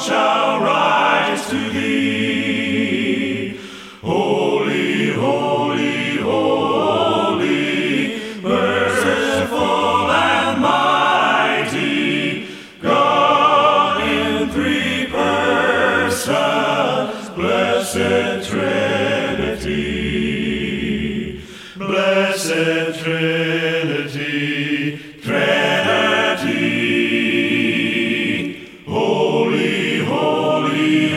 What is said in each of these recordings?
shall rise to thee. Holy, holy, holy, merciful and mighty, God in three persons, blessed Trinity. Blessed Trinity, Trinity. Holy, holy,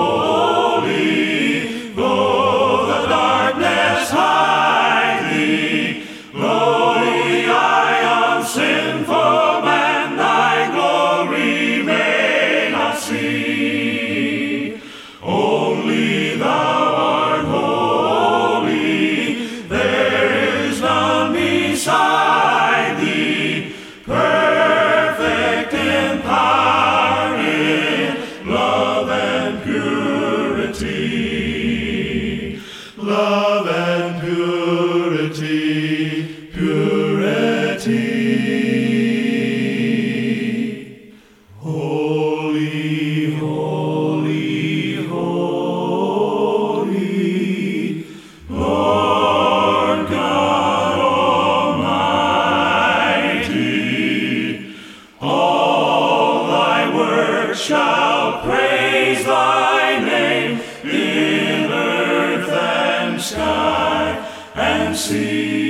holy, though the darkness hide thee, though the eye of sinful man thy glory may not see, only thou art holy, there is none beside thee, perfect in power, in love and purity. Love and purity, purity. Holy, holy, holy, Lord God Almighty, all thy works shall praise thy name in earth and sky and sea.